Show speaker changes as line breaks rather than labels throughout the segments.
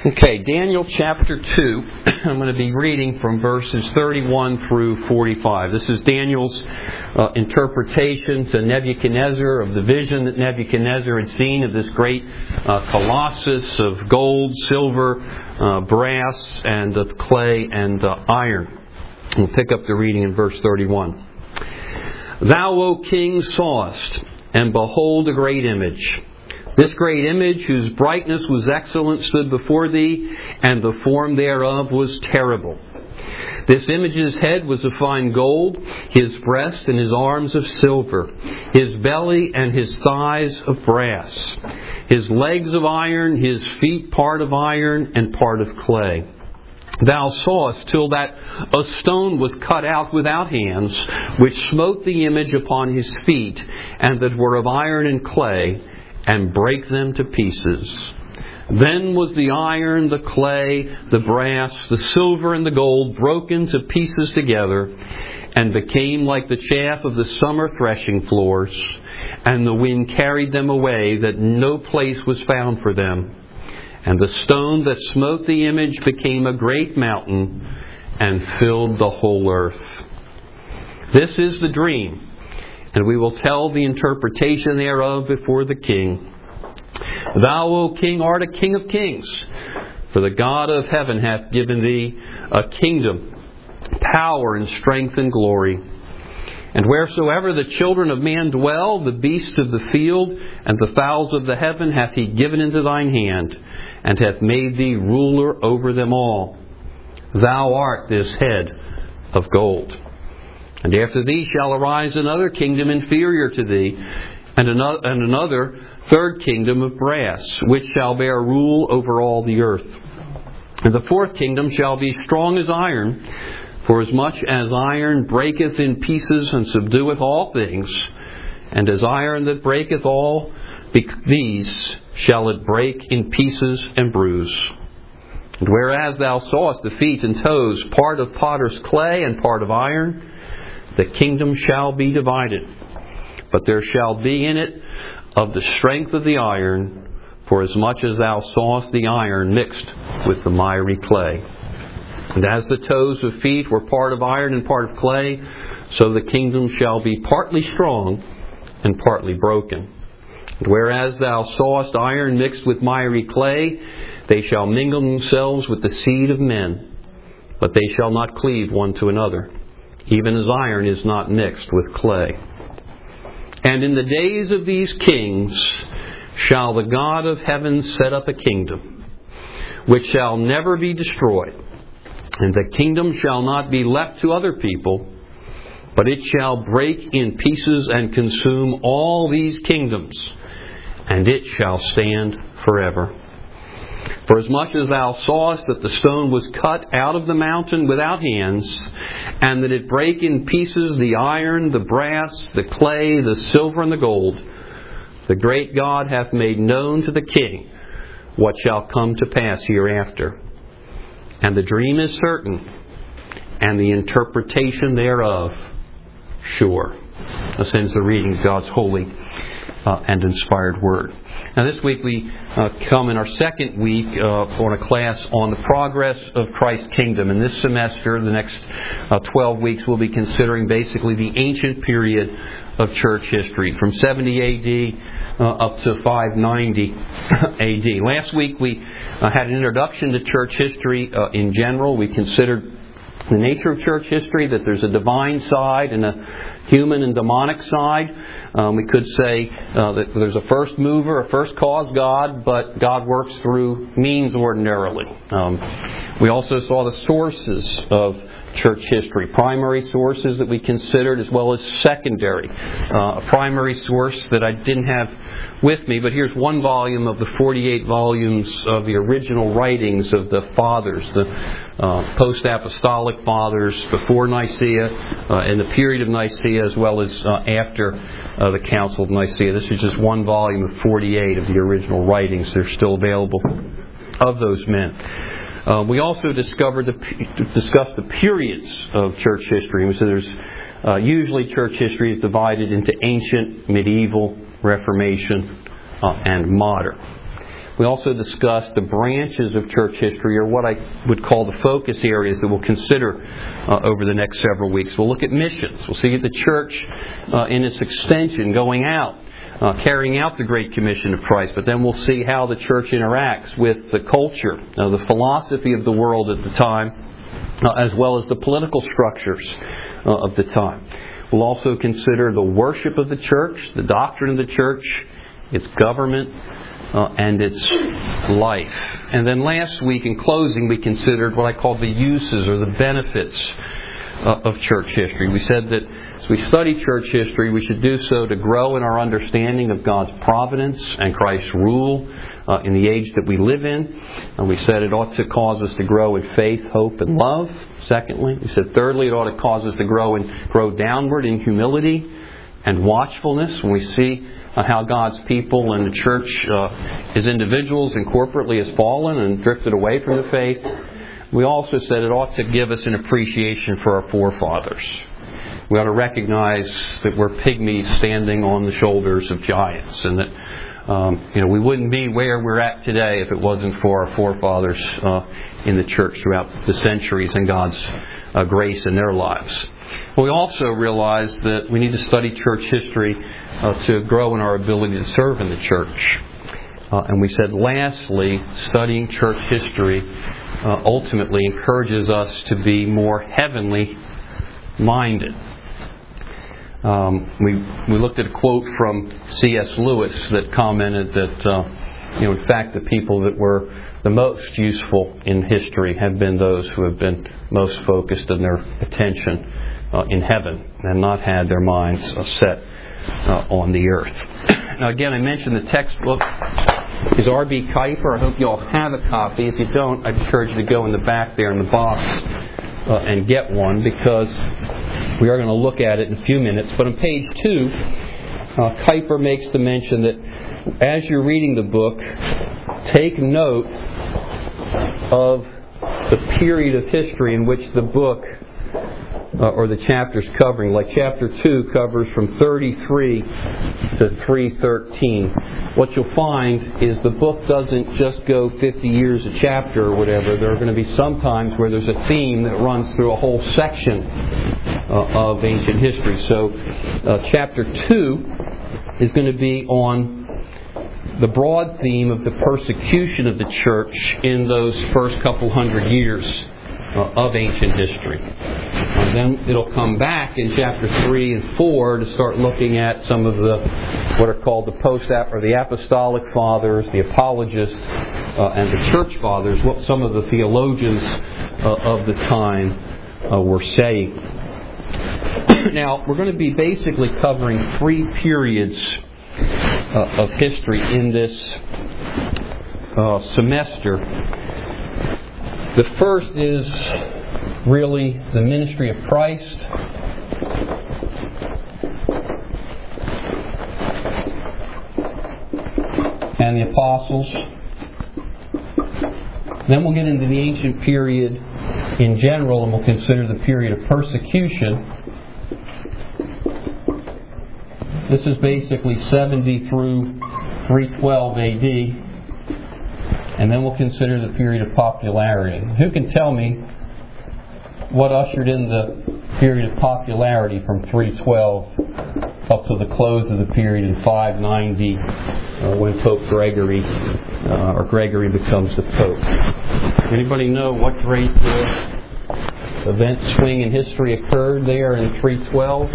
Okay, Daniel chapter 2. I'm going to be reading from verses 31 through 45. This is Daniel's interpretation to Nebuchadnezzar of the vision that Nebuchadnezzar had seen of this great colossus of gold, silver, brass, and of clay and iron. We'll pick up the reading in verse 31. Thou, O king, sawest, and behold a great image. This great image, whose brightness was excellent, stood before thee, and the form thereof was terrible. This image's head was of fine gold, his breast and his arms of silver, his belly and his thighs of brass, his legs of iron, his feet part of iron and part of clay. Thou sawest till that a stone was cut out without hands, which smote the image upon his feet, and that were of iron and clay, and brake them to pieces. Then was the iron, the clay, the brass, the silver, and the gold broken to pieces together, and became like the chaff of the summer threshing floors, and the wind carried them away, that no place was found for them. And the stone that smote the image became a great mountain, and filled the whole earth. This is the dream. And we will tell the interpretation thereof before the king. Thou, O king, art a king of kings, for the God of heaven hath given thee a kingdom, power and strength and glory. And wheresoever the children of man dwell, the beasts of the field and the fowls of the heaven hath he given into thine hand, and hath made thee ruler over them all. Thou art this head of gold. And after thee shall arise another kingdom inferior to thee, and another third kingdom of brass, which shall bear rule over all the earth. And the fourth kingdom shall be strong as iron, for as much as iron breaketh in pieces and subdueth all things, and as iron that breaketh all these shall it break in pieces and bruise. And whereas thou sawest the feet and toes, part of potter's clay and part of iron, the kingdom shall be divided, but there shall be in it of the strength of the iron, for as much as thou sawest the iron mixed with the miry clay. And as the toes of feet were part of iron and part of clay, so the kingdom shall be partly strong and partly broken. And whereas thou sawest iron mixed with miry clay, they shall mingle themselves with the seed of men, but they shall not cleave one to another, even as iron is not mixed with clay. And in the days of these kings shall the God of heaven set up a kingdom, which shall never be destroyed. And the kingdom shall not be left to other people, but it shall break in pieces and consume all these kingdoms, and it shall stand forever. For as much as thou sawest that the stone was cut out of the mountain without hands, and that it brake in pieces the iron, the brass, the clay, the silver, and the gold, the great God hath made known to the king what shall come to pass hereafter. And the dream is certain, and the interpretation thereof sure. This ends the reading of God's holy and inspired word. Now this week we come in our second week on a class on the progress of Christ's kingdom. And this semester, the next 12 weeks, we'll be considering basically the ancient period of church history, from 70 AD up to 590 AD. Last week we had an introduction to church history in general. We considered the nature of church history, that there's a divine side and a human and demonic side. We could say that there's a first mover, a first cause, God, but God works through means ordinarily. We also saw the sources of church history, primary sources that we considered, as well as secondary. A primary source that I didn't have with me, but here's one volume of the 48 volumes of the original writings of the fathers, the post-apostolic fathers before Nicaea, in the period of Nicaea, as well as after the Council of Nicaea. This is just one volume of 48 of the original writings. They're still available of those men. We also discussed the periods of church history. So there's usually church history is divided into ancient, medieval, Reformation, and modern. We also discussed the branches of church history, or what I would call the focus areas that we'll consider over the next several weeks. We'll look at missions. We'll see the church in its extension going out, carrying out the Great Commission of Christ. But then we'll see how the church interacts with the culture, the philosophy of the world at the time, as well as the political structures of the time. We'll also consider the worship of the church, the doctrine of the church, its government, and its life. And then last week, in closing, we considered what I call the uses or the benefits of church history. We said that as we study church history, we should do so to grow in our understanding of God's providence and Christ's rule in the age that we live in. And we said it ought to cause us to grow in faith, hope, and love. Secondly, we said thirdly, it ought to cause us to grow downward in humility and watchfulness when we see how God's people and the church as individuals and corporately has fallen and drifted away from the faith. We also said it ought to give us an appreciation for our forefathers. We ought to recognize that we're pygmies standing on the shoulders of giants, and that we wouldn't be where we're at today if it wasn't for our forefathers in the church throughout the centuries and God's grace in their lives. We also realized that we need to study church history to grow in our ability to serve in the church. And we said, lastly, studying church history ultimately encourages us to be more heavenly minded. We looked at a quote from C.S. Lewis that commented that, in fact, the people that were the most useful in history have been those who have been most focused in their attention in heaven and not had their minds set on the earth. Now, again, I mentioned the textbook is R.B. Kuiper. I hope you all have a copy. If you don't, I'd encourage you to go in the back there in the box and get one, because we are going to look at it in a few minutes. But on page 2, Kuiper makes the mention that as you're reading the book, take note of the period of history in which the book or the chapter's covering. Like chapter 2 covers from 33 to 313. What you'll find is the book doesn't just go 50 years a chapter or whatever. There are going to be some times where there's a theme that runs through a whole section of ancient history. So chapter 2 is going to be on the broad theme of the persecution of the church in those first couple hundred years of ancient history. And then it'll come back in chapter 3 and 4 to start looking at some of the what are called the apostolic fathers, the apologists, and the church fathers, what some of the theologians of the time were saying. Now, we're going to be basically covering 3 periods of history in this semester. The first is really the ministry of Christ. And the apostles. Then we'll get into the ancient period in general, and we'll consider the period of persecution. This is basically 70 through 312 AD. And then we'll consider the period of popularity. Who can tell me what ushered in the period of popularity from 312 up to the close of the period in 590 when Pope Gregory, or Gregory becomes the Pope? Anybody know what great event swing in history occurred there in 312?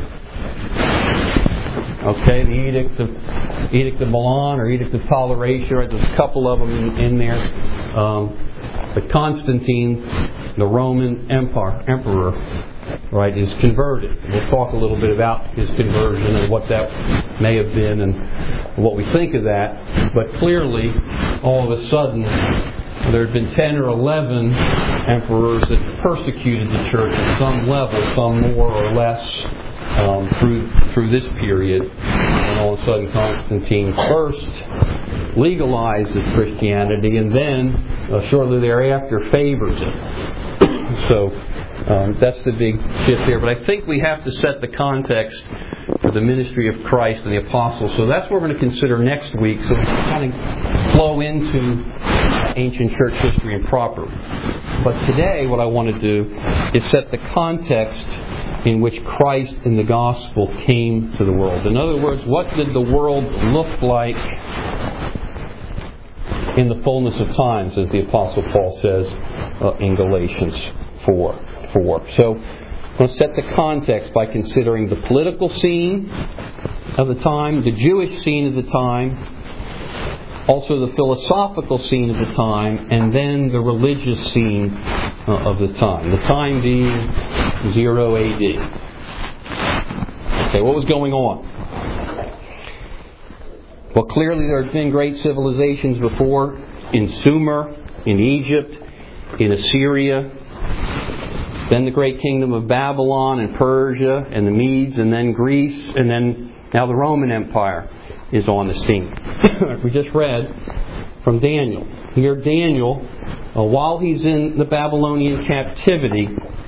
Okay, the Edict of Milan or Edict of Toleration, right? There's a couple of them in there. But Constantine, the Roman emperor, right, is converted. We'll talk a little bit about his conversion and what that may have been and what we think of that. But clearly, all of a sudden, there had been 10 or 11 emperors that persecuted the church at some level, some more or less, through this period. And all of a sudden Constantine first legalizes Christianity and then shortly thereafter favors it. So that's the big shift there. But I think we have to set the context for the ministry of Christ and the apostles. So that's what we're going to consider next week. So we can kind of flow into ancient church history and proper. But today what I want to do is set the context in which Christ and the gospel came to the world. In other words, what did the world look like in the fullness of times, as the Apostle Paul says in Galatians 4:4. So I'm going to set the context by considering the political scene of the time, the Jewish scene of the time, also the philosophical scene of the time, and then the religious scene of the time. The time being 0 AD. Okay, what was going on? Well, clearly there had been great civilizations before, in Sumer, in Egypt, in Assyria, then the great kingdom of Babylon and Persia and the Medes, and then Greece, and then now the Roman Empire is on the scene. We just read from Daniel. Here Daniel, while he's in the Babylonian captivity,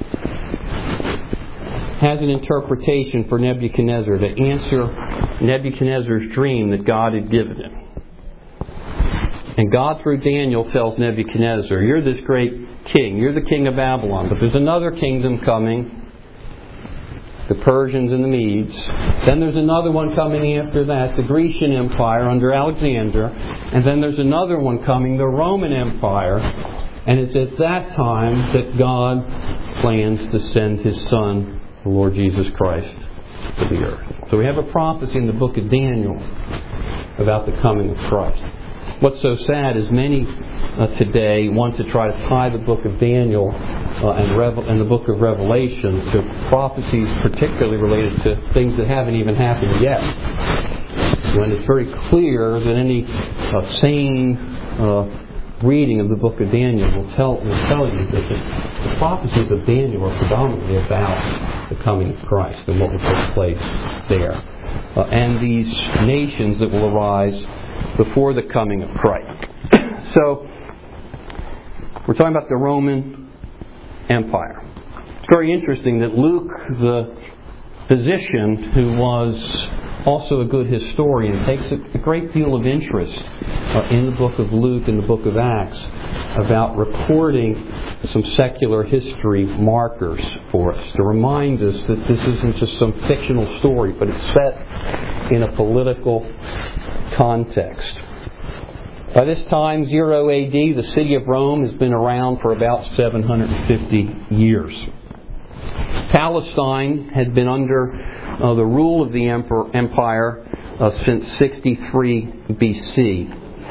has an interpretation for Nebuchadnezzar to answer Nebuchadnezzar's dream that God had given him. And God, through Daniel, tells Nebuchadnezzar, you're this great king. You're the king of Babylon. But there's another kingdom coming, the Persians and the Medes. Then there's another one coming after that, the Grecian Empire under Alexander. And then there's another one coming, the Roman Empire. And it's at that time that God plans to send His Son, the Lord Jesus Christ, to the earth. So we have a prophecy in the book of Daniel about the coming of Christ. What's so sad is many today want to try to tie the book of Daniel and the book of Revelation to prophecies particularly related to things that haven't even happened yet. When it's very clear that any sane reading of the book of Daniel will tell you that the prophecies of Daniel are predominantly about the coming of Christ and what will take place there. And these nations that will arise before the coming of Christ. So, we're talking about the Roman Empire. It's very interesting that Luke, the physician, who was also a good historian, takes a great deal of interest in the book of Luke and the book of Acts about recording some secular history markers for us to remind us that this isn't just some fictional story, but it's set in a political context. By this time, 0 AD, the city of Rome has been around for about 750 years. Palestine had been under the rule of the empire since 63 BC.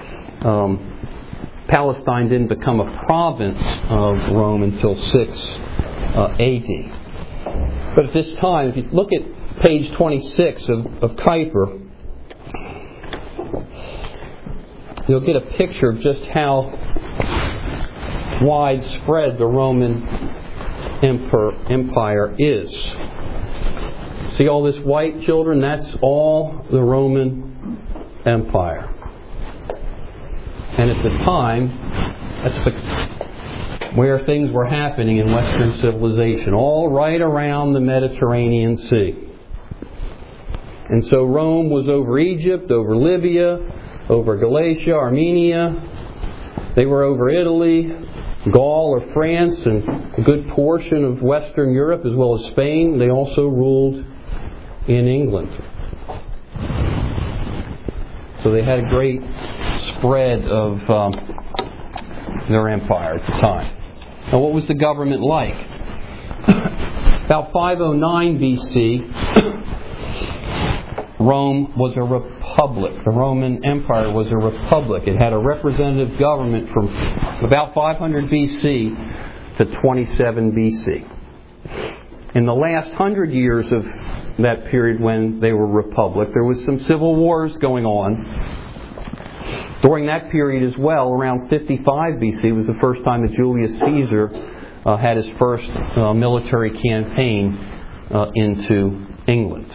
Palestine didn't become a province of Rome until 6 AD. But at this time, if you look at page 26 of Kuyper, you'll get a picture of just how widespread the Roman Empire is. See all this white, children? That's all the Roman Empire. And at the time, that's where things were happening in Western civilization, all right around the Mediterranean Sea. And so Rome was over Egypt, over Libya, over Galatia, Armenia. They were over Italy, Gaul or France, and a good portion of Western Europe as well as Spain. They also ruled in England. So they had a great spread of their empire at the time. Now what was the government like? About 509 BC, Rome was a republic. The Roman Empire was a republic. It had a representative government from about 500 BC to 27 BC. In the last 100 years of that period when they were a republic, there was some civil wars going on. During that period as well, around 55 BC, was the first time that Julius Caesar had his first military campaign into England.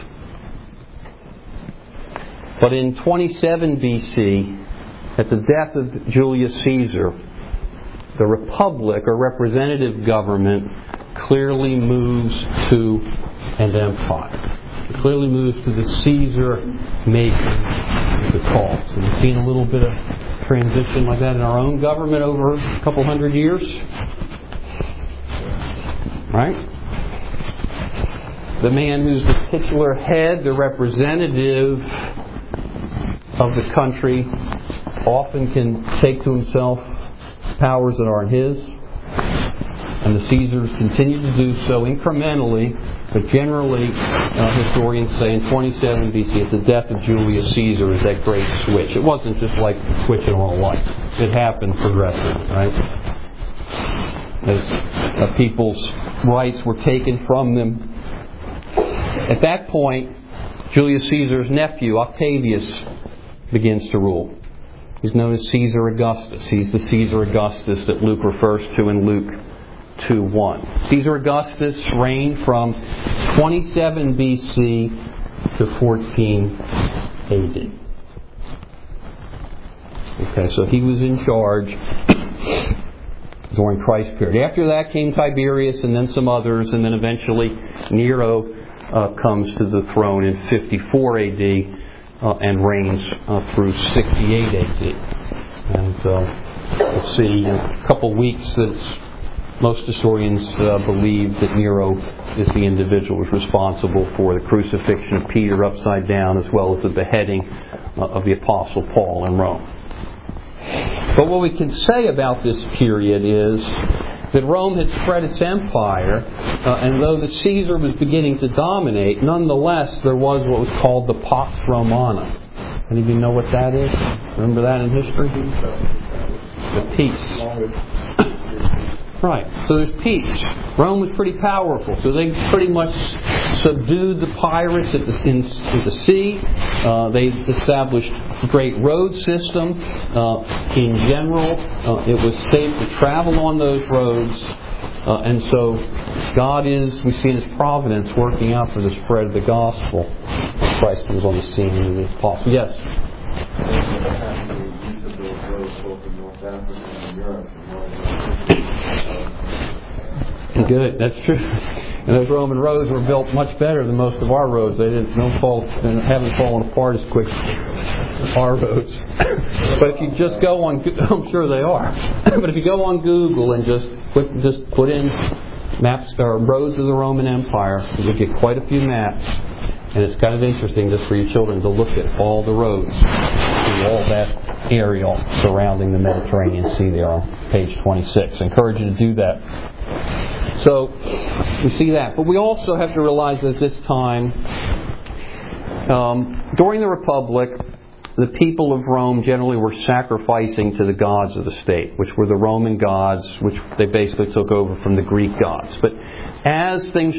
But in 27 BC, at the death of Julius Caesar, the republic or representative government clearly moves to an empire. It clearly moves to the Caesar making the call. So we've seen a little bit of transition like that in our own government over a couple hundred years? Right? The man who's the titular head, the representative of the country, often can take to himself powers that aren't his. And the Caesars continue to do so incrementally, but generally, historians say in 27 BC, at the death of Julius Caesar, is that great switch. It wasn't just like switching on a light. It happened progressively, right? As people's rights were taken from them. At that point, Julius Caesar's nephew, Octavius, begins to rule. He's known as Caesar Augustus. He's the Caesar Augustus that Luke refers to in Luke 2:1. Caesar Augustus reigned from 27 BC to 14 AD. Okay, so he was in charge during Christ's period. After that came Tiberius and then some others, and then eventually Nero comes to the throne in 54 AD and reigns through 68 AD. And we'll see in a couple weeks that most historians believe that Nero is the individual who's responsible for the crucifixion of Peter upside down, as well as the beheading of the Apostle Paul in Rome. But what we can say about this period is that Rome had spread its empire, and though the Caesar was beginning to dominate, nonetheless there was what was called the Pax Romana. Any of you know what that is? Remember that in history? The peace. Right. So there's peace. Rome was pretty powerful, so they pretty much subdued the pirates at the sea. They established a great road system. In general, it was safe to travel on those roads. And so God is, we see in His providence, working out for the spread of the gospel. Christ was on the scene in the apostle. Yes? Good, that's true. And those Roman roads were built much better than most of our roads. They haven't fallen apart as quick as our roads. But if you just go on, I'm sure they are. But if you go on Google and just put in maps or roads of the Roman Empire, you'll get quite a few maps. And it's kind of interesting just for your children to look at all the roads through all that area surrounding the Mediterranean Sea there on page 26. I encourage you to do that. So we see that. But we also have to realize that at this time, during the Republic, the people of Rome generally were sacrificing to the gods of the state, which were the Roman gods, which they basically took over from the Greek gods. But as things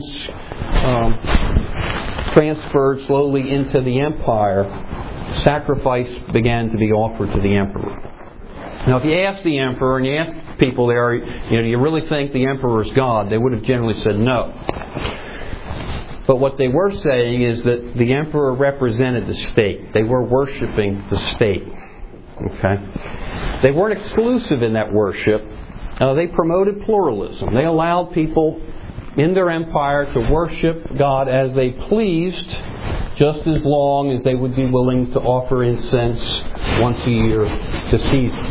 transferred slowly into the empire, sacrifice began to be offered to the emperor. Now, if you ask the emperor and you ask people there, do you really think the emperor is God? They would have generally said no. But what they were saying is that the emperor represented the state. They were worshiping the state. Okay? They weren't exclusive in that worship. They promoted pluralism. They allowed people in their empire to worship God as they pleased, just as long as they would be willing to offer incense once a year to Caesar.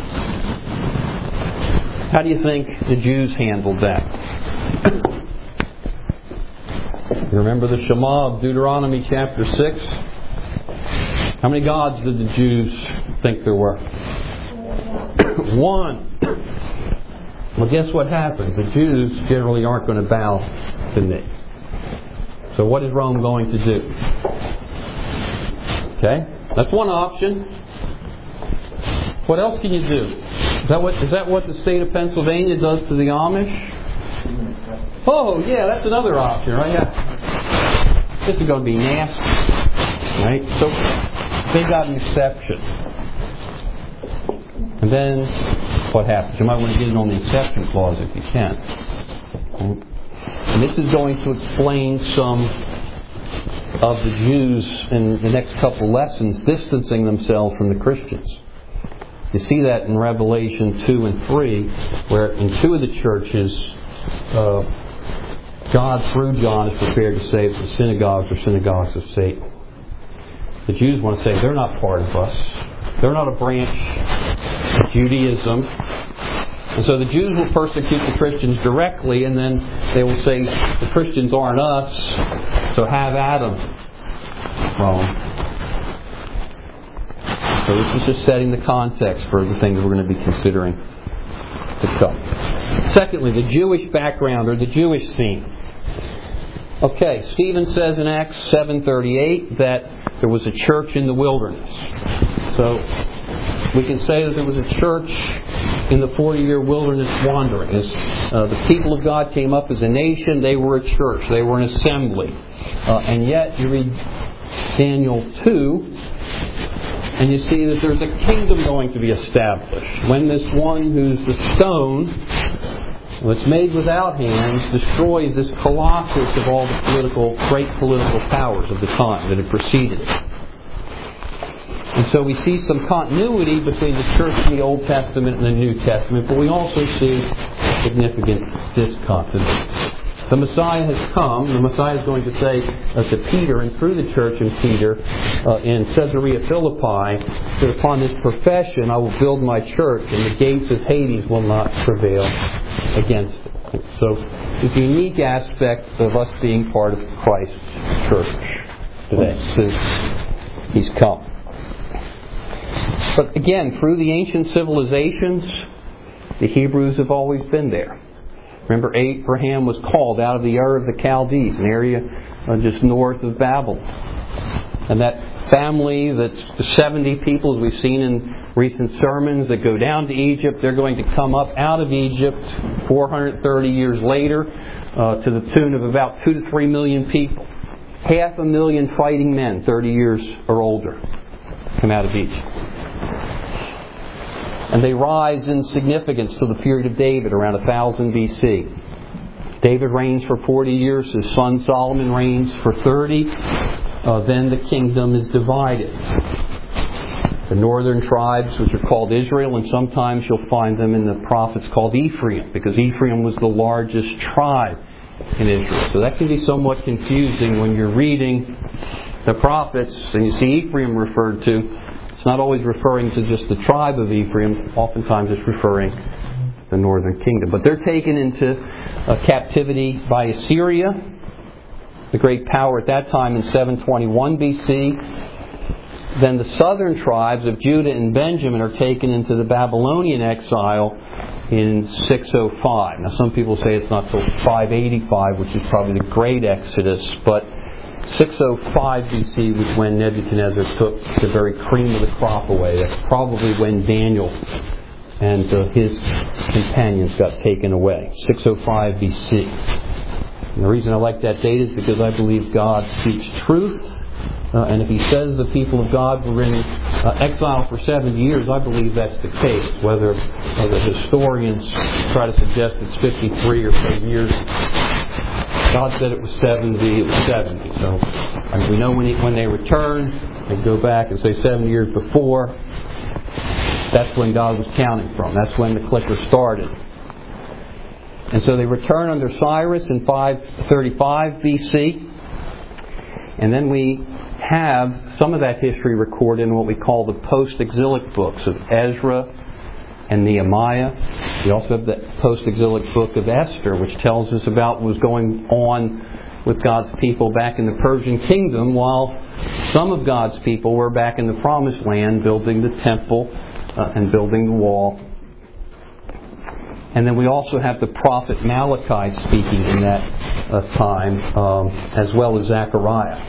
How do you think the Jews handled that? You remember the Shema of Deuteronomy chapter 6? How many gods did the Jews think there were? One. Well, guess what happens? The Jews generally aren't going to bow to me. So what is Rome going to do? Okay? That's one option. What else can you do? Is that what the state of Pennsylvania does to the Amish? Oh, yeah, that's another option, right? Yeah. This is going to be nasty, right? So they got an exception. And then what happens? You might want to get in on the exception clause if you can. And this is going to explain some of the Jews in the next couple lessons distancing themselves from the Christians. You see that in Revelation 2 and 3, where in two of the churches, God, through John, is prepared to say that the synagogues are synagogues of Satan. The Jews want to say they're not part of us. They're not a branch Judaism. And so the Jews will persecute the Christians directly, and then they will say, the Christians aren't us, so have at them, Rome. So this is just setting the context for the things we're going to be considering to come. Secondly, the Jewish background, or the Jewish scene. Okay, Stephen says in Acts 7:38 that there was a church in the wilderness. So we can say that there was a church in the 40-year wilderness wandering. As the people of God came up as a nation, they were a church. They were an assembly. And yet, you read Daniel 2, and you see that there's a kingdom going to be established. When this one who's the stone, what's made without hands, destroys this colossus of all the great political powers of the time that had preceded it. And so we see some continuity between the church in the Old Testament and the New Testament, but we also see significant discontinuity. The Messiah has come. The Messiah is going to say to Peter, and through the church in Peter, in Caesarea Philippi, that upon this profession I will build my church, and the gates of Hades will not prevail against it. So it's a unique aspect of us being part of Christ's church today, since He's come. But again, through the ancient civilizations, the Hebrews have always been there. Remember, Abraham was called out of the Ur of the Chaldees, an area just north of Babylon. And that family, that's 70 people, as we've seen in recent sermons, that go down to Egypt, they're going to come up out of Egypt 430 years later to the tune of about 2 to 3 million people. 500,000 fighting men, 30 years or older, come out of Egypt. And they rise in significance to the period of David, around 1000 BC. David reigns for 40 years. His son Solomon reigns for 30. Then the kingdom is divided. The northern tribes, which are called Israel, and sometimes you'll find them in the prophets called Ephraim, because Ephraim was the largest tribe in Israel. So that can be somewhat confusing when you're reading the prophets and you see Ephraim referred to. It's not always referring to just the tribe of Ephraim. Oftentimes it's referring to the northern kingdom. But they're taken into captivity by Assyria, the great power at that time, in 721 BC. Then the southern tribes of Judah and Benjamin are taken into the Babylonian exile in 605. Now some people say it's not till 585, which is probably the great Exodus, but 605 BC was when Nebuchadnezzar took the very cream of the crop away. That's probably when Daniel and his companions got taken away. 605 BC. And the reason I like that date is because I believe God speaks truth. And if He says the people of God were in exile for 70 years, I believe that's the case. Whether the historians try to suggest it's 53 or so years, God said it was 70, it was 70. So we know when they return, they go back and say 70 years before. That's when God was counting from. That's when the clicker started. And so they return under Cyrus in 535 BC. And then we have some of that history recorded in what we call the post-exilic books of Ezra and Nehemiah. We also have the post-exilic book of Esther, which tells us about what was going on with God's people back in the Persian kingdom, while some of God's people were back in the Promised Land building the temple and building the wall. And then we also have the prophet Malachi speaking in that time, as well as Zechariah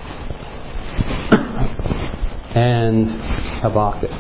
and Habakkuk.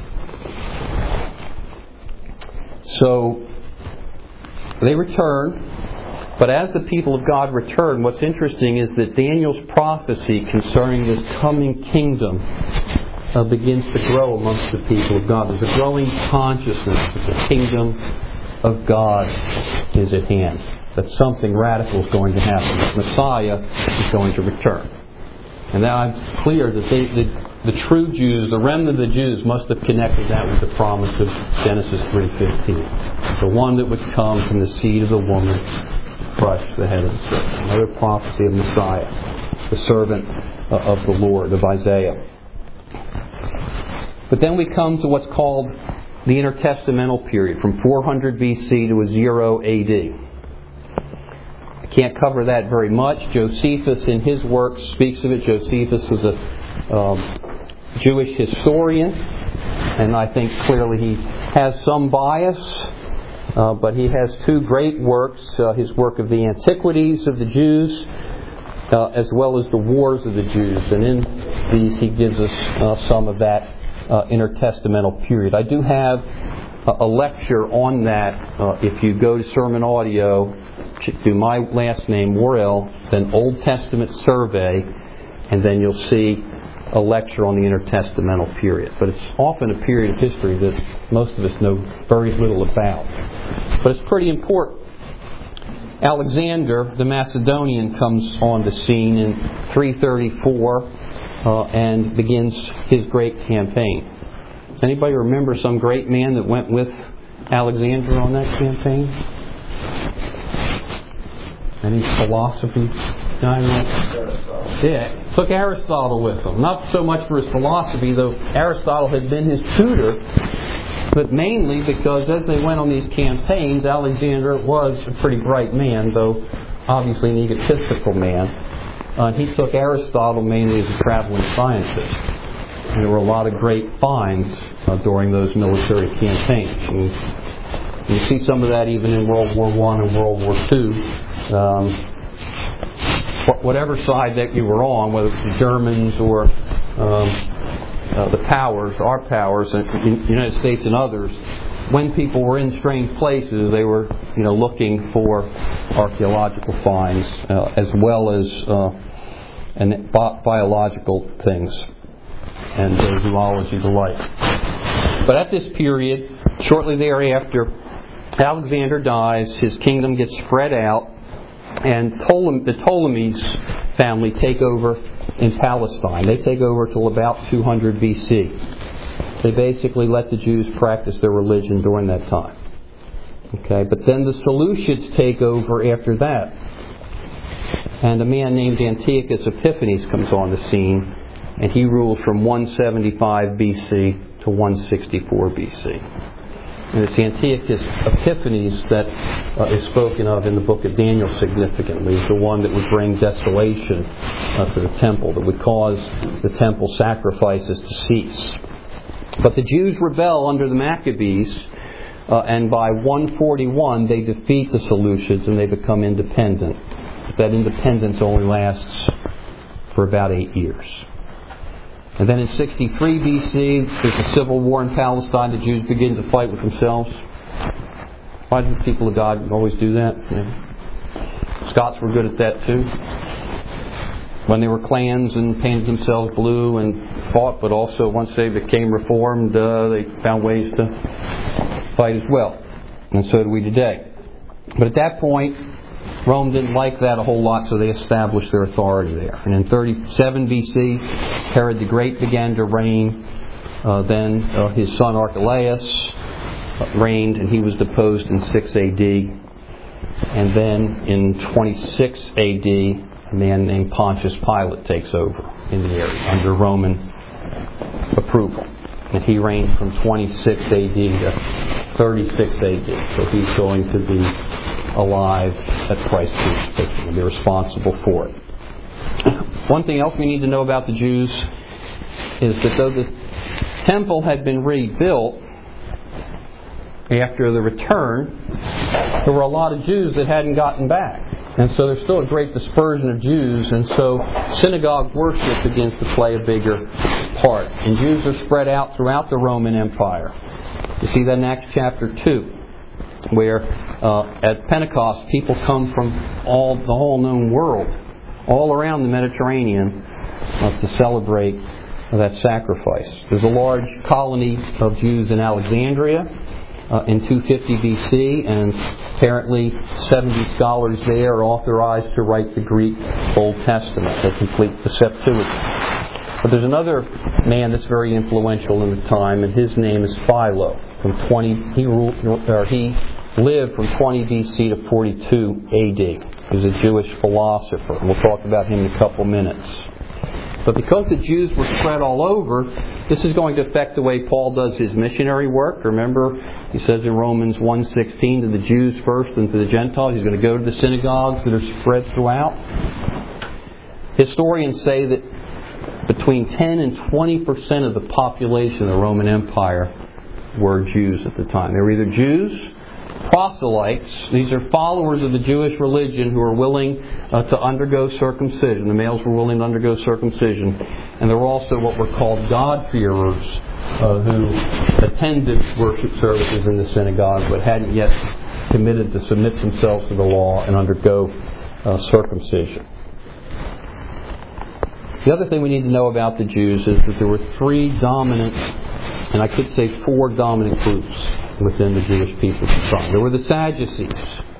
So they return, but as the people of God return, what's interesting is that Daniel's prophecy concerning this coming kingdom begins to grow amongst the people of God. There's a growing consciousness that the kingdom of God is at hand, that something radical is going to happen, that Messiah is going to return. And now I'm clear that the true Jews, the remnant of the Jews, must have connected that with the promise of Genesis 3:15. The one that would come from the seed of the woman, crush the head of the serpent. Another prophecy of Messiah, the servant of the Lord, of Isaiah. But then we come to what's called the intertestamental period from 400 BC to 0 AD. I can't cover that very much. Josephus in his work speaks of it. Josephus was a Jewish historian, and I think clearly he has some bias, but he has two great works, his work of the Antiquities of the Jews, as well as the Wars of the Jews. And in these he gives us some of that intertestamental period. I do have a lecture on that. If you go to Sermon Audio, do my last name, Worrell, then Old Testament Survey, and then you'll see a lecture on the intertestamental period. But it's often a period of history that most of us know very little about. But it's pretty important. Alexander the Macedonian comes on the scene in 334 and begins his great campaign. Anybody remember some great man that went with Alexander on that campaign? Any philosophy guy? Yeah, took Aristotle with him. Not so much for his philosophy, though Aristotle had been his tutor, but mainly because as they went on these campaigns, Alexander was a pretty bright man, though obviously an egotistical man. He took Aristotle mainly as a traveling scientist. And there were a lot of great finds during those military campaigns. And you see some of that even in World War I and World War II. Whatever side that you were on, whether it was the Germans or the powers, our powers, in the United States and others, when people were in strange places, they were, looking for archaeological finds as well as and biological things and zoology the like. But at this period, shortly thereafter, Alexander dies. His kingdom gets spread out. And the Ptolemies family take over in Palestine. They take over till about 200 BC. They basically let the Jews practice their religion during that time. Okay, but then the Seleucids take over after that. And a man named Antiochus Epiphanes comes on the scene, and he rules from 175 BC to 164 BC. And it's Antiochus Epiphanes that is spoken of in the book of Daniel significantly as the one that would bring desolation to the temple, that would cause the temple sacrifices to cease. But the Jews rebel under the Maccabees, and by 141 they defeat the Seleucids and they become independent. That independence only lasts for about 8 years. And then in 63 BC, there's a civil war in Palestine. The Jews begin to fight with themselves. Why do the people of God always do that? Yeah. Scots were good at that too. When they were clans and painted themselves blue and fought, but also once they became reformed, they found ways to fight as well. And so do we today. But at that point, Rome didn't like that a whole lot, so they established their authority there. And in 37 BC, Herod the Great began to reign. Then his son Archelaus reigned, and he was deposed in 6 AD. And then in 26 AD, a man named Pontius Pilate takes over in the area under Roman approval. And he reigned from 26 AD to 36 AD. So he's going to be alive at Christ's crucifixion and be responsible for it. One thing else we need to know about the Jews is that though the temple had been rebuilt after the return, there were a lot of Jews that hadn't gotten back. And so there's still a great dispersion of Jews, and so synagogue worship begins to play a bigger part. And Jews are spread out throughout the Roman Empire. You see that in Acts chapter 2. Where at Pentecost people come from the whole known world, all around the Mediterranean, to celebrate that sacrifice. There's a large colony of Jews in Alexandria in 250 BC, and apparently 70 scholars there are authorized to write the Greek Old Testament, to complete the Septuagint. But there's another man that's very influential in the time, and his name is Philo. He lived from 20 BC to 42 AD. He was a Jewish philosopher. We'll talk about him in a couple minutes. But because the Jews were spread all over, this is going to affect the way Paul does his missionary work. Remember, he says in Romans 1:16, to the Jews first and to the Gentiles. He's going to go to the synagogues that are spread throughout. Historians say that between 10 and 20% of the population of the Roman Empire were Jews at the time. They were either Jews, proselytes. These are followers of the Jewish religion who are willing to undergo circumcision. The males were willing to undergo circumcision. And there were also what were called God-fearers who attended worship services in the synagogue but hadn't yet committed to submit themselves to the law and undergo circumcision. The other thing we need to know about the Jews is that there were three dominant, and I could say four dominant groups within the Jewish people at the time. There were the Sadducees.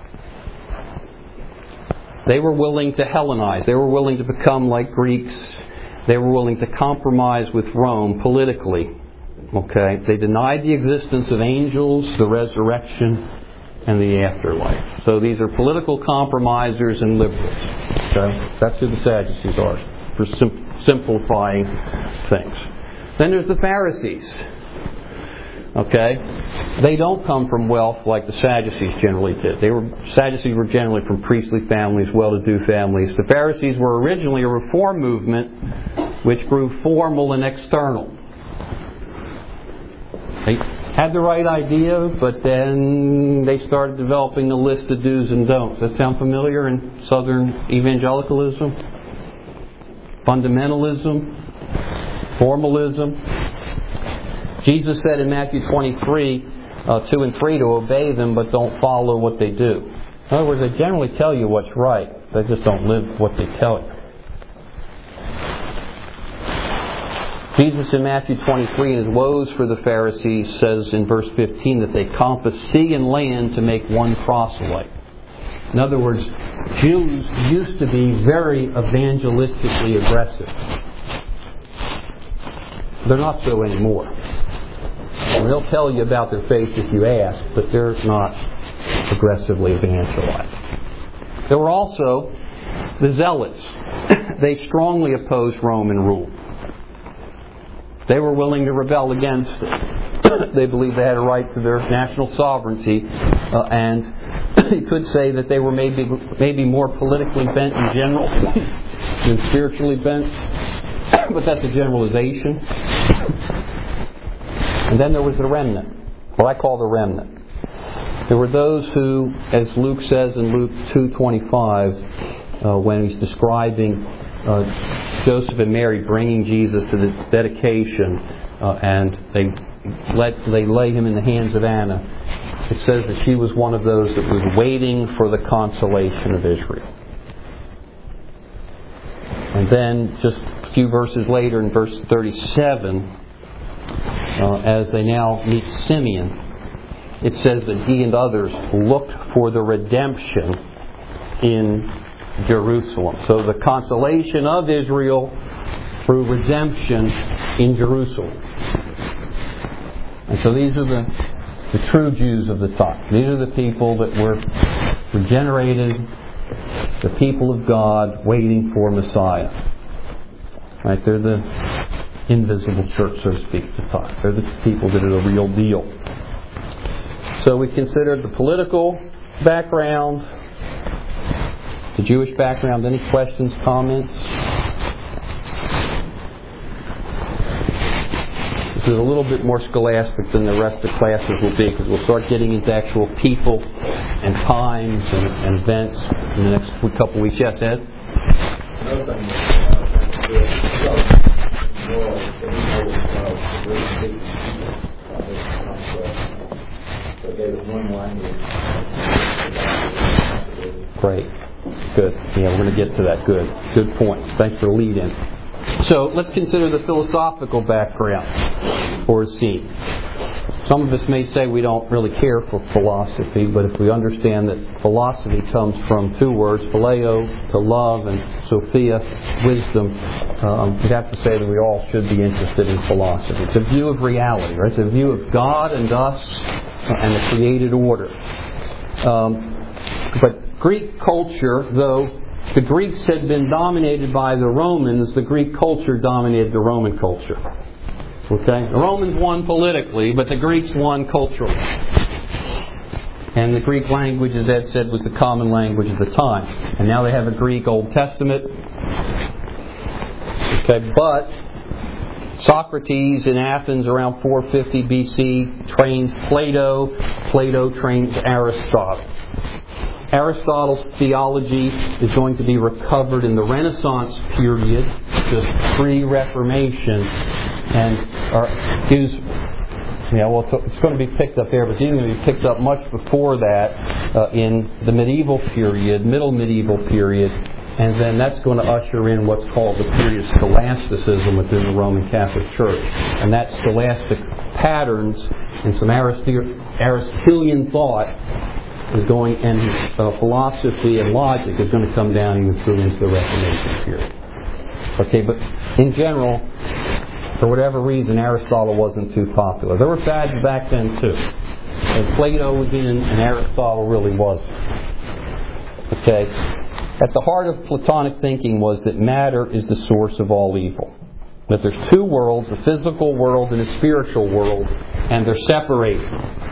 They were willing to Hellenize. They were willing to become like Greeks. They were willing to compromise with Rome politically. Okay? They denied the existence of angels, the resurrection, and the afterlife. So these are political compromisers and liberals. Okay? That's who the Sadducees are, for simplifying things. Then there's the Pharisees. Okay? They don't come from wealth like the Sadducees generally did. Sadducees were generally from priestly families, well-to-do families. The Pharisees were originally a reform movement which grew formal and external. They had the right idea, but then they started developing a list of do's and don'ts. Does that sound familiar in Southern evangelicalism? Fundamentalism, formalism. Jesus said in Matthew 23, 2 and 3, to obey them but don't follow what they do. In other words, they generally tell you what's right. They just don't live what they tell you. Jesus in Matthew 23 in his woes for the Pharisees says in verse 15 that they compass sea and land to make one proselyte. In other words, Jews used to be very evangelistically aggressive. They're not so anymore. And they'll tell you about their faith if you ask, but they're not aggressively evangelizing. There were also the Zealots. They strongly opposed Roman rule. They were willing to rebel against it. They believed they had a right to their national sovereignty, and you could say that they were maybe more politically bent in general than spiritually bent, but that's a generalization. And then there was the remnant, what I call the remnant. There were those who, as Luke says in Luke 2:25, when he's describing Joseph and Mary bringing Jesus to the dedication, and they lay him in the hands of Anna. It says that she was one of those that was waiting for the consolation of Israel. And then just a few verses later, in verse 37, as they now meet Simeon, it says that he and others looked for the redemption in Jerusalem. So the consolation of Israel through redemption in Jerusalem. And so these are the true Jews of the time. These are the people that were regenerated, the people of God waiting for Messiah. Right? They're the invisible church, so to speak, at the time. They're the people that are the real deal. So we considered the political background, the Jewish background. Any questions, comments? This is a little bit more scholastic than the rest of the classes will be, because we'll start getting into actual people and times and events in the next couple of weeks. Yes, Ed? Great. Good. Yeah, we're going to get to that. Good point. Thanks for the lead in. So let's consider the philosophical background for a scene. Some of us may say we don't really care for philosophy, but if we understand that philosophy comes from two words, phileo, to love, and sophia, wisdom, we'd have to say that we all should be interested in philosophy. It's a view of reality, right? It's a view of God and us and the created order. But Greek culture, though the Greeks had been dominated by the Romans, the Greek culture dominated the Roman culture. Okay? The Romans won politically, but the Greeks won culturally. And the Greek language, as Ed said, was the common language at the time. And now they have a Greek Old Testament. Okay, but Socrates in Athens around 450 BC trains Plato. Plato trains Aristotle. Aristotle's theology is going to be recovered in the Renaissance period, just pre-Reformation, and it's going to be picked up there, but it's even going to be picked up much before that in the medieval period, middle medieval period, and then that's going to usher in what's called the period of scholasticism within the Roman Catholic Church. And that scholastic patterns and some Aristotelian thought is going, and philosophy and logic is going to come down and influence the Reformation period. Okay, but in general, for whatever reason, Aristotle wasn't too popular. There were fads back then too. And Plato was in, and Aristotle really wasn't. Okay? At the heart of Platonic thinking was that matter is the source of all evil. That there's two worlds, a physical world and a spiritual world, and they're separated.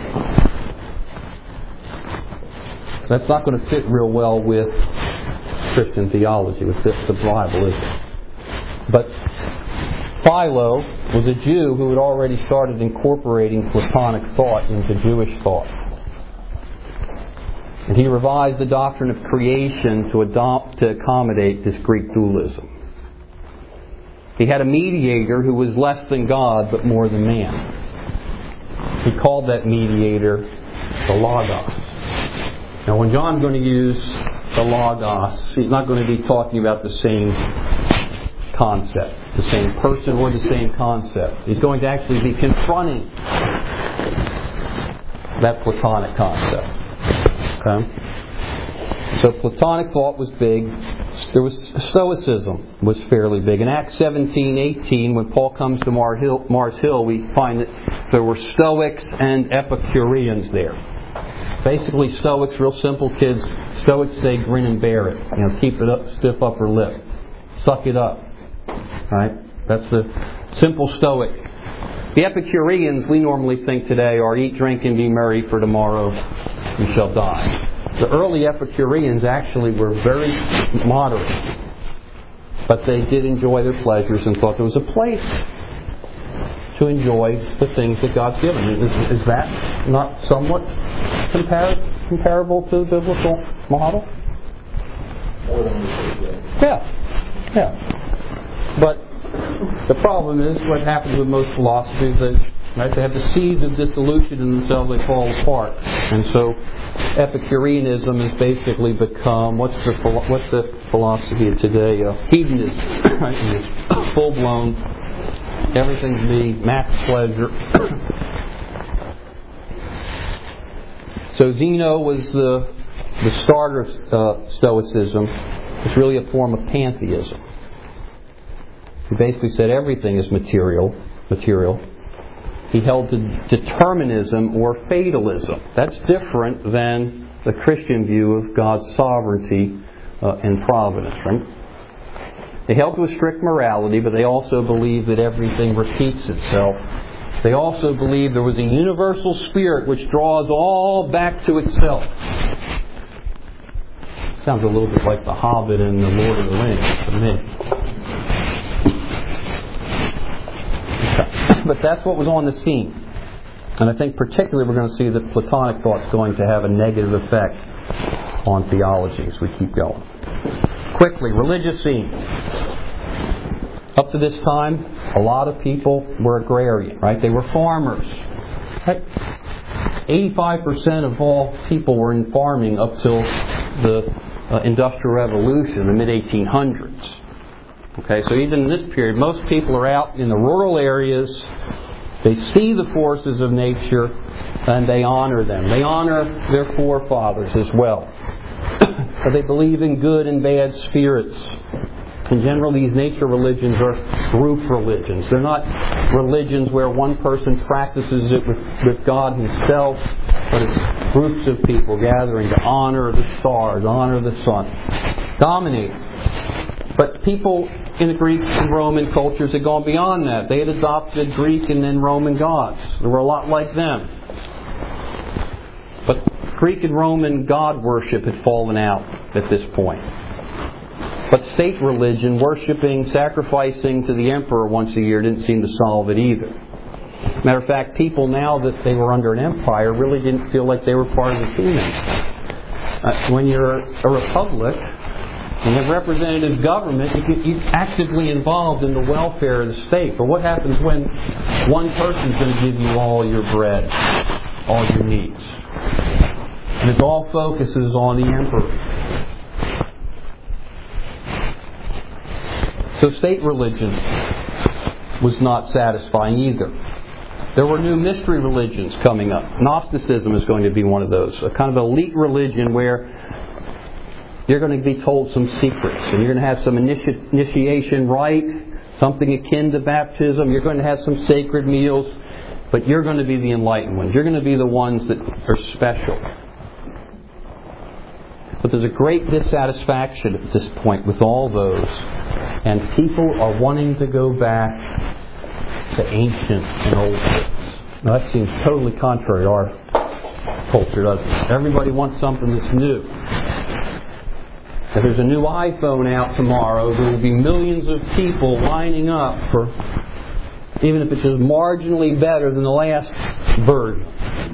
That's not going to fit real well with Christian theology, with the Bible, is it? But Philo was a Jew who had already started incorporating Platonic thought into Jewish thought. And he revised the doctrine of creation to accommodate this Greek dualism. He had a mediator who was less than God but more than man. He called that mediator the Logos. Now when John's going to use the Logos, he's not going to be talking about the same concept, the same person or the same concept. He's going to actually be confronting that Platonic concept. Okay? So Platonic thought was big. There was Stoicism was fairly big. In Acts 17:18, when Paul comes to Mars Hill, we find that there were Stoics and Epicureans there. Basically, Stoics, real simple kids. Stoics say grin and bear it. Keep it up, stiff upper lip, suck it up. Right? That's the simple Stoic. The Epicureans we normally think today are eat, drink, and be merry, for tomorrow you shall die. The early Epicureans actually were very moderate, but they did enjoy their pleasures and thought there was a place to enjoy the things that God's given. Is that not somewhat comparable to the biblical model? Yeah. But the problem is, what happens with most philosophies is that they have the seeds of dissolution in themselves, they fall apart. And so Epicureanism has basically become, what's the philosophy of today? Hedonism. Right? It's full-blown, everything's me, max pleasure. So Zeno was the starter of Stoicism. It's really a form of pantheism. He basically said everything is material. He held to determinism or fatalism. That's different than the Christian view of God's sovereignty and providence, right? They held to a strict morality, but they also believed that everything repeats itself. They also believed there was a universal spirit which draws all back to itself. Sounds a little bit like The Hobbit and The Lord of the Rings to me. But that's what was on the scene. And I think particularly we're going to see that Platonic thought is going to have a negative effect on theology as we keep going. Quickly, religious scene. Up to this time, a lot of people were agrarian, right? They were farmers. Right? 85% of all people were in farming up till the Industrial Revolution, the mid-1800s. Okay, so even in this period, most people are out in the rural areas. They see the forces of nature and they honor them. They honor their forefathers as well. But they believe in good and bad spirits. In general, these nature religions are group religions. They're not religions where one person practices it with God himself, but it's groups of people gathering to honor the stars, honor the sun. dominated. But people in the Greek and Roman cultures had gone beyond that. They had adopted Greek and then Roman gods. They were a lot like them. But Greek and Roman god worship had fallen out at this point. But state religion, worshipping, sacrificing to the emperor once a year, didn't seem to solve it either. Matter of fact, people now that they were under an empire really didn't feel like they were part of the kingdom. When you're a republic, in a representative government, you're actively involved in the welfare of the state. But what happens when one person's going to give you all your bread, all your needs? And it all focuses on the emperor. So state religion was not satisfying either. There were new mystery religions coming up. Gnosticism is going to be one of those. A kind of elite religion where you're going to be told some secrets, and you're going to have some initiation rite, something akin to baptism. You're going to have some sacred meals, but you're going to be the enlightened ones. You're going to be the ones that are special. But there's a great dissatisfaction at this point with all those, and people are wanting to go back to ancient and old things. Now that seems totally contrary to our culture, doesn't it? Everybody wants something that's new. If there's a new iPhone out tomorrow, there will be millions of people lining up for, even if it's just marginally better than the last version.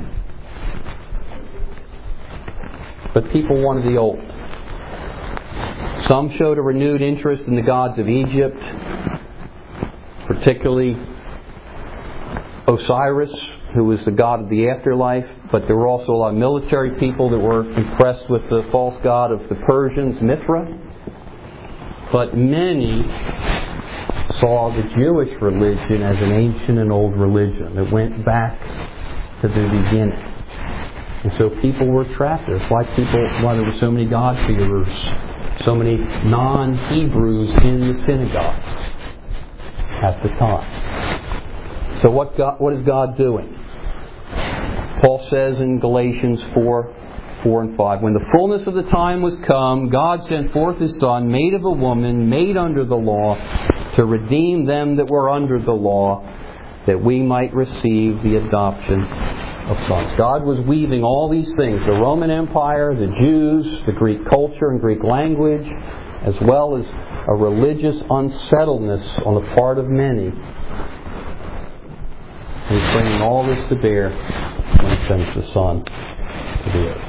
But people wanted the old. Some showed a renewed interest in the gods of Egypt, particularly Osiris, who was the god of the afterlife. But there were also a lot of military people that were impressed with the false god of the Persians, Mithra. But many saw the Jewish religion as an ancient and old religion that went back to the beginning. And so people were trapped there. It's why there were so many God-fearers, so many non-Hebrews in the synagogues at the time. So what is God doing? Paul says in Galatians 4 and 5, when the fullness of the time was come, God sent forth His Son, made of a woman, made under the law, to redeem them that were under the law, that we might receive the adoption of sons. God was weaving all these things, the Roman Empire, the Jews, the Greek culture and Greek language, as well as a religious unsettledness on the part of many. And He's bringing all this to bear when He sends the Son to the earth.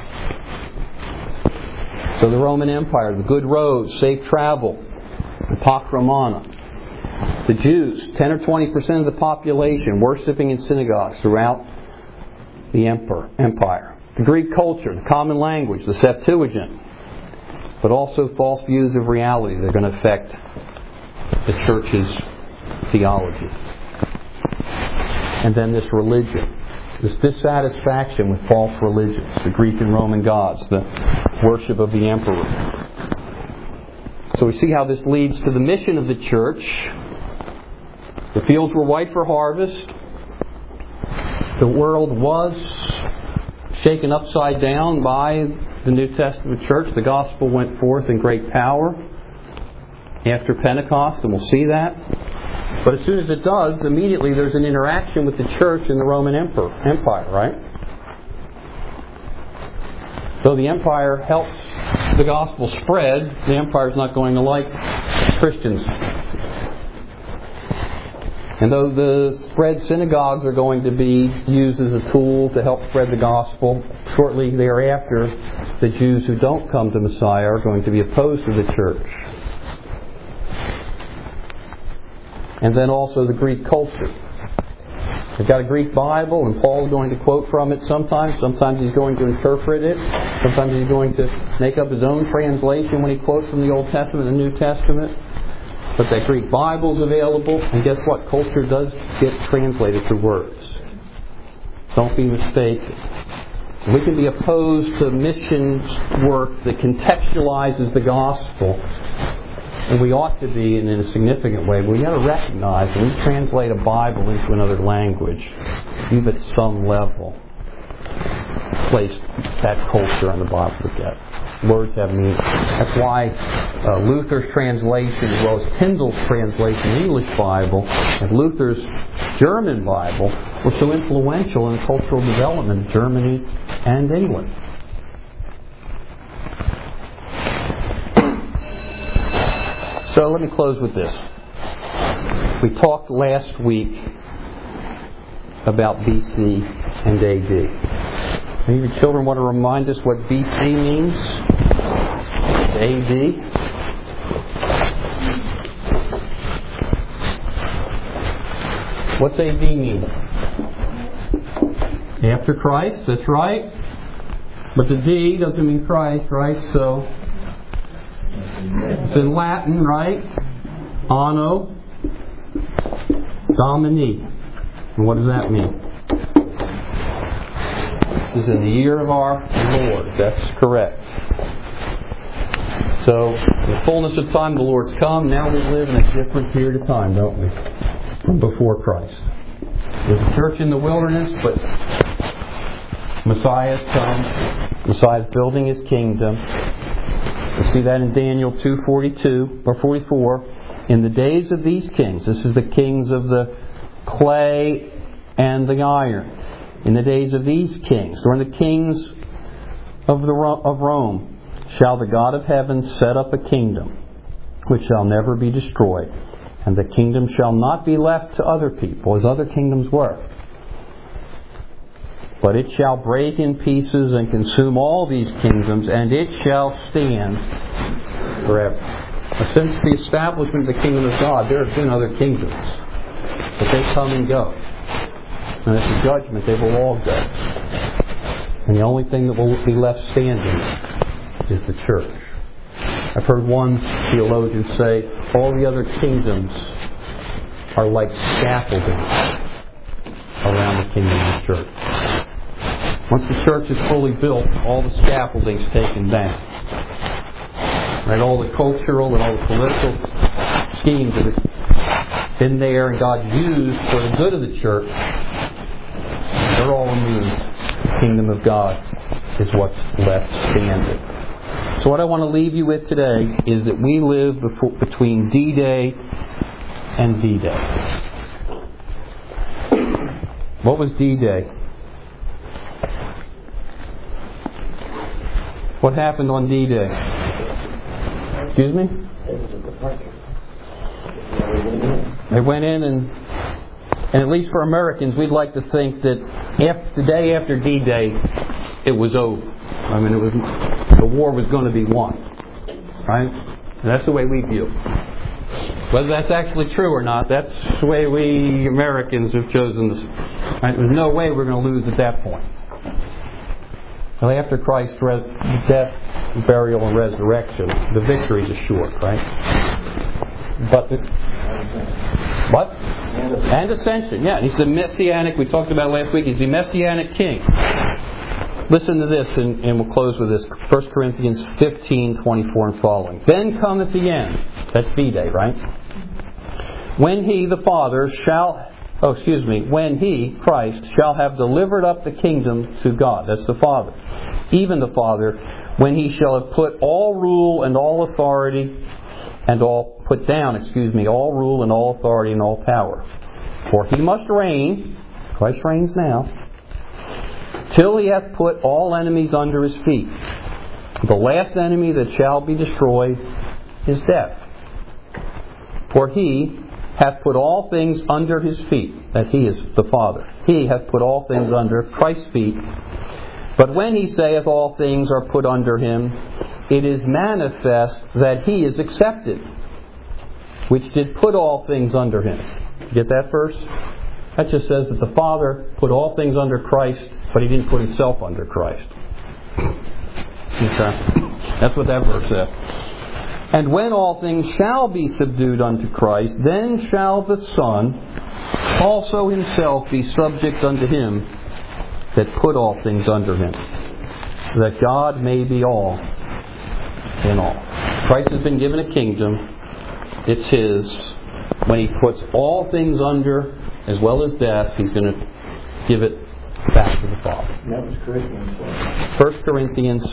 So the Roman Empire, the good roads, safe travel, Apochrymona. The Jews, 10 or 20% of the population, worshipping in synagogues throughout the empire. The Greek culture, the common language, the Septuagint, but also false views of reality that are going to affect the church's theology. And then this religion, this dissatisfaction with false religions, the Greek and Roman gods, the worship of the emperor. So we see how this leads to the mission of the church. The fields were white for harvest. The world was shaken upside down by the New Testament church. The gospel went forth in great power after Pentecost, and we'll see that. But as soon as it does, immediately there's an interaction with the church and the Roman Empire, right? So the empire helps the gospel spread. The empire's not going to like Christians. And though the spread synagogues are going to be used as a tool to help spread the gospel, shortly thereafter, the Jews who don't come to Messiah are going to be opposed to the church. And then also the Greek culture. They've got a Greek Bible, and Paul's going to quote from it sometimes. Sometimes he's going to interpret it. Sometimes he's going to make up his own translation when he quotes from the Old Testament and the New Testament. But that Greek Bible's available, and guess what? Culture does get translated to words. Don't be mistaken. We can be opposed to mission work that contextualizes the gospel, and we ought to be in a significant way. But we got to recognize when we translate a Bible into another language, even at some level, placed that culture on the bottom of the debt. Words have meaning. That's why Luther's translation, as well as Tyndale's translation in the English Bible, and Luther's German Bible were so influential in the cultural development of Germany and England. So let me close with this. We talked last week about BC and AD. Any of you children want to remind us what BC means? AD? What's AD mean? After Christ, that's right. But the D doesn't mean Christ, right? So it's in Latin, right? Anno Domini. And what does that mean? This is in the year of our Lord. That's correct. So, in the fullness of time, the Lord's come. Now we live in a different period of time, don't we? From before Christ. There's a church in the wilderness, but Messiah has come. Messiah is building His kingdom. We see that in Daniel 2:42 or 44. In the days of these kings, this is the kings of the clay and the iron. In the days of these kings, during the kings of Rome, shall the God of heaven set up a kingdom which shall never be destroyed, and the kingdom shall not be left to other people as other kingdoms were. But it shall break in pieces and consume all these kingdoms, and it shall stand forever. Now, since the establishment of the kingdom of God, there have been other kingdoms, but they come and go. And at the judgment, they will all go. And the only thing that will be left standing is the church. I've heard one theologian say, all the other kingdoms are like scaffolding around the kingdom of the church. Once the church is fully built, all the scaffolding's taken down. Right? All the cultural and all the political schemes that have been there and God used for the good of the church, they're all removed. The kingdom of God is what's left standing. So what I want to leave you with today is that we live between D-Day and D-Day. What was D-Day? What happened on D-Day? Excuse me? They went in and at least for Americans, we'd like to think that the day after D-Day, it was over. I mean, the war was going to be won. Right? And that's the way we view it. Whether that's actually true or not, that's the way we Americans have chosen this. Right? There's no way we're going to lose at that point. Well, after Christ's death, burial, and resurrection, the victory is assured, right? But what? And ascension, yeah. He's the Messianic, we talked about last week, He's the Messianic King. Listen to this, and we'll close with this. 1 Corinthians 15:24 and following. Then cometh the end. That's D-Day, right? When He, the Father, when He, Christ, shall have delivered up the kingdom to God. That's the Father. Even the Father, when He shall have put all rule and all authority all rule and all authority and all power. For He must reign, Christ reigns now, till He hath put all enemies under His feet. The last enemy that shall be destroyed is death. For He hath put all things under His feet. That He is the Father. He hath put all things under Christ's feet. But when He saith all things are put under Him, it is manifest that He is accepted, which did put all things under Him. Get that verse? That just says that the Father put all things under Christ, but He didn't put Himself under Christ. Okay. That's what that verse says. And when all things shall be subdued unto Christ, then shall the Son also Himself be subject unto Him that put all things under Him, that God may be all in all. Christ has been given a kingdom. It's His. When He puts all things under, as well as death, He's going to give it back to the Father.
That was Corinthians.
1 Corinthians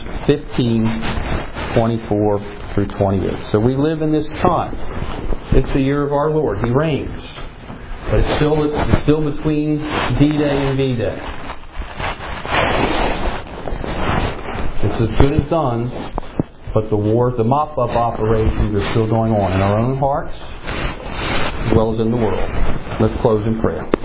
15:24 through 28. So we live in this time. It's the year of our Lord. He reigns. But it's still between D-Day and V-Day. It's as good as done, but the mop-up operations are still going on in our own hearts as well as in the world. Let's close in prayer.